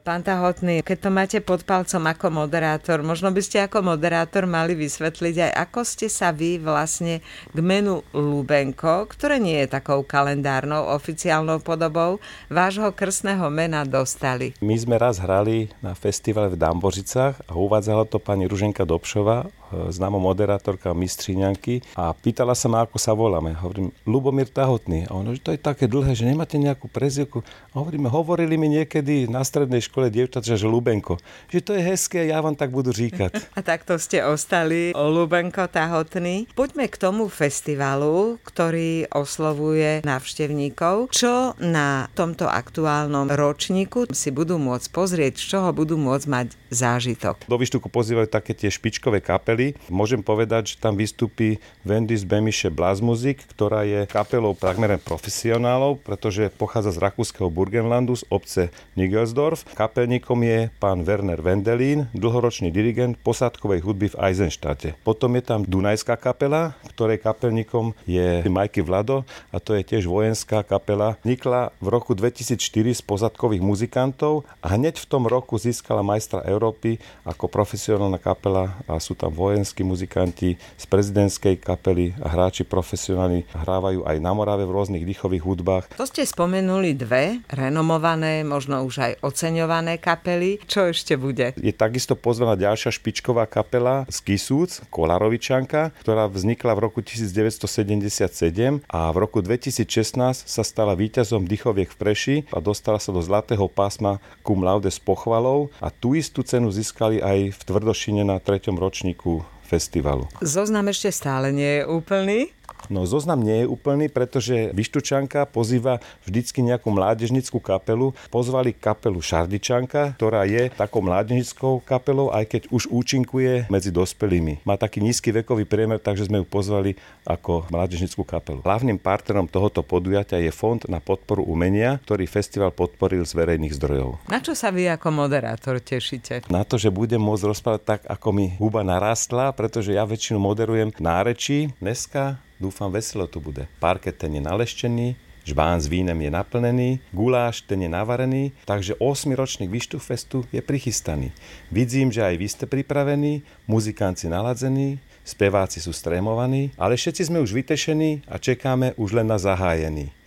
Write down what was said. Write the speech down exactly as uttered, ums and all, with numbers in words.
Pán Tahotný, keď to máte pod palcom ako moderátor, možno by ste ako moderátor mali vysvetliť aj, ako ste sa vy vlastne k menu Ľubenko, ktoré nie je takou kalendárnou oficiálnou podobou, vášho krstného mena dostali. My sme raz hrali na festivale v Dambožicách a uvádzala to pani Ruženka Dobšová, známa moderátorka Mistříňanky, a pýtala sa ma, ako sa voláme. Hovorím, Ľubomír Tahotný. A ono, že to je také dlhé, že nemáte nejakú prezivku. A hovoríme, hovorili mi niekedy na strednej škole dievčatá, že Ľubenko. Že to je hezké, ja vám tak budu říkať. A takto ste ostali Ľubenko Tahotný. Poďme k tomu festivalu, ktorý oslovuje návštevníkov. Čo na tomto aktuálnom ročníku si budú môcť pozrieť, z čoho budú môcť mať zážitok? Do výštuku pozývajú také tie špičkové kapely. Môžem povedať, že tam vystúpi Vendis Bemische Blasmusik, ktorá je kapelou takmer profesionálov, pretože pochádza z rakúskeho Burgenlandu, z obce Nigelsdorf. Kapelníkom je pán Werner Wendelin, dlhoročný dirigent posádkovej hudby v Eisenštáte. Potom je tam Dunajská kapela, ktorej kapelníkom je Majky Vlado, a to je tiež vojenská kapela. Vznikla v roku dvetisícštyri z posádkových muzikantov a hneď v tom roku získala majstra Európy ako profesionálna kapela, a sú tam vojenskí muzikanti z prezidentskej kapely a hráči profesionálni hrávajú aj na Morave v rôznych dýchových hudbách. To ste spomenuli dve renomované, možno už aj oceňované kapely. Čo ešte bude? Je takisto pozvaná ďalšia špičková kapela z Kisúc, Kolarovičanka, ktorá vznikla v roku devätnásťsedemdesiatsedem a v roku dvetisícšestnásť sa stala víťazom Dychoviek v Preši a dostala sa do zlatého pásma cum laude s pochvalou, a tú istú cenu získali aj v Tvrdošine na treťom ročníku festivalu. Zoznam ešte stále nie je úplný? No, zoznam nie je úplný, pretože Vyštučanka pozýva vždycky nejakú mládežnickú kapelu. Pozvali kapelu Šardičanka, ktorá je takou mládežnickou kapelou, aj keď už účinkuje medzi dospelými. Má taký nízky vekový priemer, takže sme ju pozvali ako mládežnickú kapelu. Hlavným partnerom tohoto podujatia je Fond na podporu umenia, ktorý festival podporil z verejných zdrojov. Na čo sa vy ako moderátor tešíte? Na to, že budem môcť rozprávať tak, ako mi huba narastla, pretože ja väčšinu moderujem nárečí. Dneska dúfam, veselo to bude. Parket ten je naleštený, žbán s vínem je naplnený, guláš ten je navarený, takže ôsmy ročník Vyštufestu je prichystaný. Vidím, že aj vy ste pripravení, muzikanti naladzení, speváci sú strémovaní, ale všetci sme už vytešení a čekáme už len na zahájení.